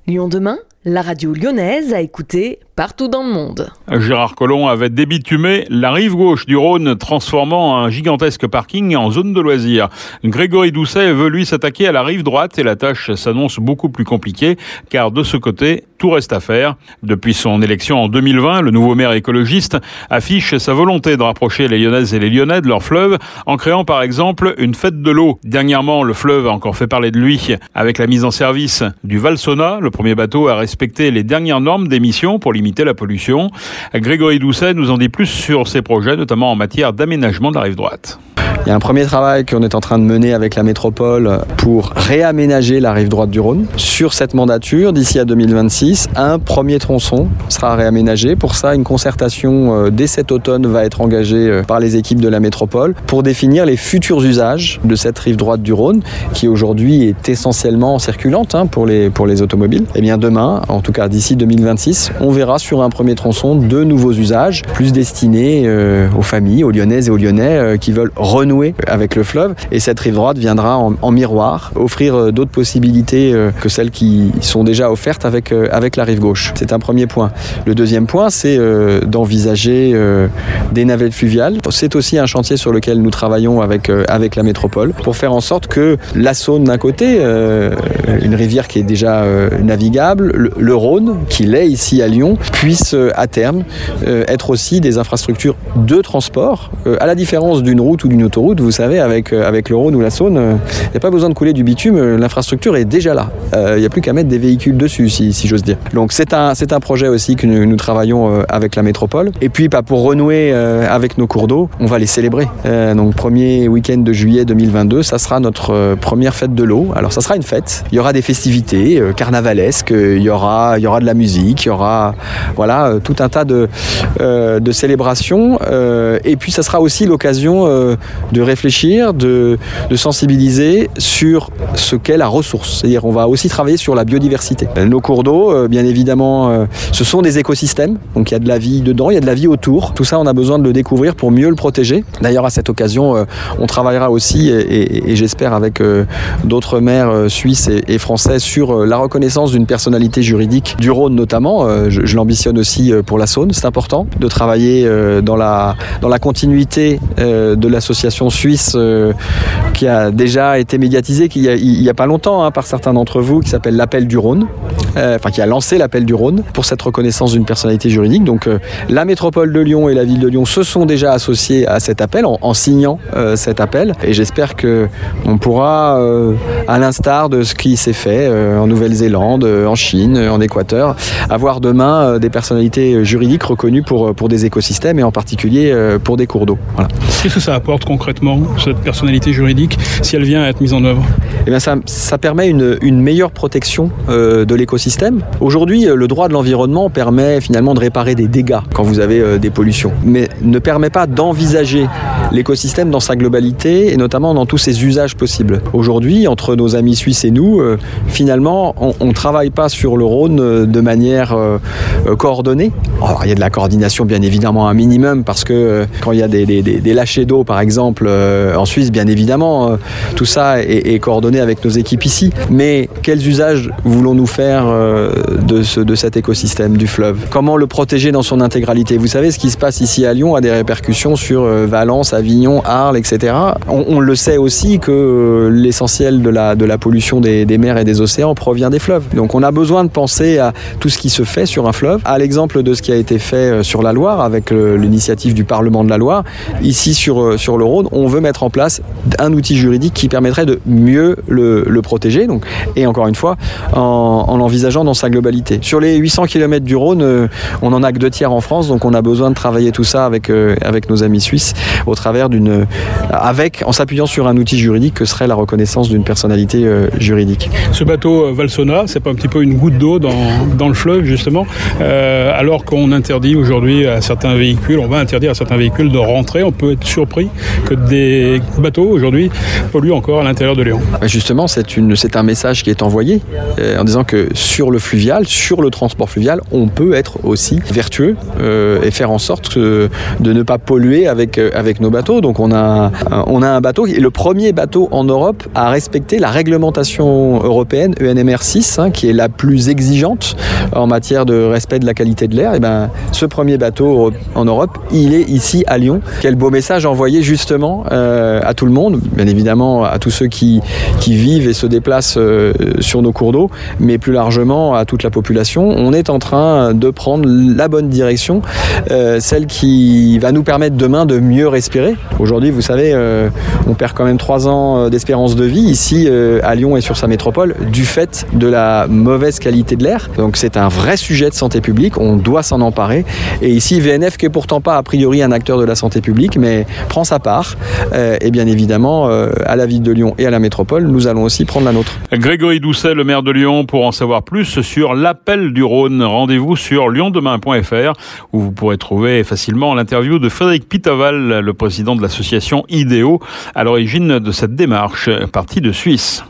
Lyon demain, la radio lyonnaise à écouter partout dans le monde. Gérard Collomb avait débitumé la rive gauche du Rhône, transformant un gigantesque parking en zone de loisirs. Grégory Doucet veut lui s'attaquer à la rive droite et la tâche s'annonce beaucoup plus compliquée car de ce côté, tout reste à faire. Depuis son élection en 2020, le nouveau maire écologiste affiche sa volonté de rapprocher les Lyonnaises et les Lyonnais de leur fleuve en créant par exemple une fête de l'eau. Dernièrement, le fleuve a encore fait parler de lui avec la mise en service du Valsona, le premier bateau à respecter les dernières normes d'émission pour limiter la pollution. Grégory Doucet nous en dit plus sur ses projets, notamment en matière d'aménagement de la rive droite. Il y a un premier travail qu'on est en train de mener avec la métropole pour réaménager la rive droite du Rhône. Sur cette mandature, d'ici à 2026, un premier tronçon sera réaménagé. Pour ça, une concertation dès cet automne va être engagée par les équipes de la métropole pour définir les futurs usages de cette rive droite du Rhône, qui aujourd'hui est essentiellement circulante pour les automobiles. Et bien demain, en tout cas d'ici 2026, on verra sur un premier tronçon de nouveaux usages, plus destinés aux familles, aux Lyonnaises et aux Lyonnais qui veulent renouer avec le fleuve, et cette rive droite viendra en miroir offrir d'autres possibilités que celles qui sont déjà offertes avec la rive gauche. C'est un premier point. Le deuxième point, c'est d'envisager des navettes fluviales. C'est aussi un chantier sur lequel nous travaillons avec la métropole pour faire en sorte que la Saône d'un côté, une rivière qui est déjà navigable, le Rhône, qui l'est ici à Lyon, puisse à terme être aussi des infrastructures de transport, à la différence d'une route ou d'une autoroute. Vous savez, avec le Rhône ou la Saône, il n'y a pas besoin de couler du bitume, l'infrastructure est déjà là. Il n'y a plus qu'à mettre des véhicules dessus, si j'ose dire. Donc c'est un projet aussi que nous travaillons avec la métropole. Et puis pour renouer avec nos cours d'eau, on va les célébrer. Donc premier week-end de juillet 2022, ça sera notre première fête de l'eau. Alors ça sera une fête, il y aura des festivités carnavalesques, il y aura de la musique, il y aura tout un tas de célébrations. Et puis ça sera aussi l'occasion de réfléchir, de sensibiliser sur ce qu'est la ressource. C'est-à-dire on va aussi travailler sur la biodiversité. Nos cours d'eau, bien évidemment, ce sont des écosystèmes, donc il y a de la vie dedans, il y a de la vie autour. Tout ça, on a besoin de le découvrir pour mieux le protéger. D'ailleurs, à cette occasion, on travaillera aussi, et j'espère avec d'autres maires suisses et français, sur la reconnaissance d'une personnalité juridique du Rhône notamment. Je l'ambitionne aussi pour la Saône. C'est important de travailler dans la continuité de l'association suisse qui a déjà été médiatisée il y a pas longtemps par certains d'entre vous, qui s'appelle l'Appel du Rhône, qui a lancé l'Appel du Rhône pour cette reconnaissance d'une personnalité juridique. Donc la métropole de Lyon et la ville de Lyon se sont déjà associés à cet appel en signant cet appel, et j'espère qu'on pourra, à l'instar de ce qui s'est fait en Nouvelle-Zélande, en Chine, en Équateur, avoir demain des personnalités juridiques reconnues pour des écosystèmes, et en particulier pour des cours d'eau. Voilà. Qu'est-ce que ça apporte concrètement, cette personnalité juridique, si elle vient à être mise en œuvre? Eh bien, ça permet une meilleure protection de l'écosystème. Aujourd'hui, le droit de l'environnement permet finalement de réparer des dégâts quand vous avez des pollutions, mais ne permet pas d'envisager l'écosystème dans sa globalité, et notamment dans tous ses usages possibles. Aujourd'hui, entre nos amis suisses et nous, finalement, on ne travaille pas sur le Rhône de manière coordonnée. Alors, il y a de la coordination, bien évidemment, un minimum, parce que quand il y a des lâchers d'eau, par exemple, en Suisse, bien évidemment, tout ça est coordonné avec nos équipes ici. Mais quels usages voulons-nous faire de cet écosystème du fleuve? Comment le protéger dans son intégralité? Vous savez, ce qui se passe ici à Lyon a des répercussions sur Valence, Avignon, Arles, etc. On le sait aussi que l'essentiel de la pollution des mers et des océans provient des fleuves. Donc on a besoin de penser à tout ce qui se fait sur un fleuve, à l'exemple de ce qui a été fait sur la Loire avec l'initiative du Parlement de la Loire. Ici sur le Rhône, on veut mettre en place un outil juridique qui permettrait de mieux le protéger, donc, et encore une fois en l'envisageant dans sa globalité. Sur les 800 km du Rhône, on n'en a que 2/3 en France, donc on a besoin de travailler tout ça avec nos amis suisses au travers en s'appuyant sur un outil juridique que serait la reconnaissance d'une personnalité juridique. Ce bateau Valsona, c'est pas un petit peu une goutte d'eau dans le fleuve, justement, alors qu'on interdit aujourd'hui à certains véhicules, on va interdire à certains véhicules de rentrer. On peut être surpris que des bateaux aujourd'hui polluent encore à l'intérieur de Lyon. Justement, c'est un message qui est envoyé en disant que sur le fluvial, sur le transport fluvial, on peut être aussi vertueux et faire en sorte de ne pas polluer avec nos bateaux. Donc on a un bateau qui est le premier bateau en Europe à respecter la réglementation européenne ENMR 6, qui est la plus exigeante en matière de respect de la qualité de l'air. Et ce premier bateau en Europe, il est ici à Lyon. Quel beau message envoyé justement à tout le monde, bien évidemment à tous ceux qui vivent et se déplacent sur nos cours d'eau, mais plus largement à toute la population. On est en train de prendre la bonne direction, celle qui va nous permettre demain de mieux respirer. Aujourd'hui, vous savez, on perd quand même 3 ans d'espérance de vie ici à Lyon et sur sa métropole du fait de la mauvaise qualité de l'air. Donc c'est un vrai sujet de santé publique, on doit s'en emparer. Et ici, VNF, qui est pourtant pas a priori un acteur de la santé publique, mais prend sa part. Et bien évidemment, à la ville de Lyon et à la métropole, nous allons aussi prendre la nôtre. Grégory Doucet, le maire de Lyon, pour en savoir plus sur l'appel du Rhône. Rendez-vous sur lyondemain.fr où vous pourrez trouver facilement l'interview de Frédéric Pitaval, le président de l'association IDEO, à l'origine de cette démarche, partie de Suisse.